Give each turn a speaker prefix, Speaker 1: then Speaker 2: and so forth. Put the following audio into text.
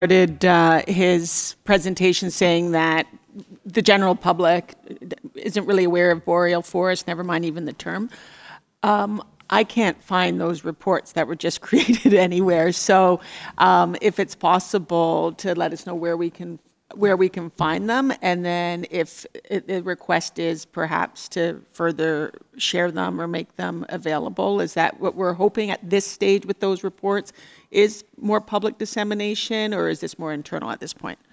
Speaker 1: started his presentation saying that the general public isn't really aware of boreal forest, never mind even the term. I can't find those reports that were just created anywhere. So if it's possible to let us know where we can find them, and then if the request is perhaps to further share them or make them available, is that what we're hoping at this stage with those reports? Is more public dissemination, or is this more internal at this point?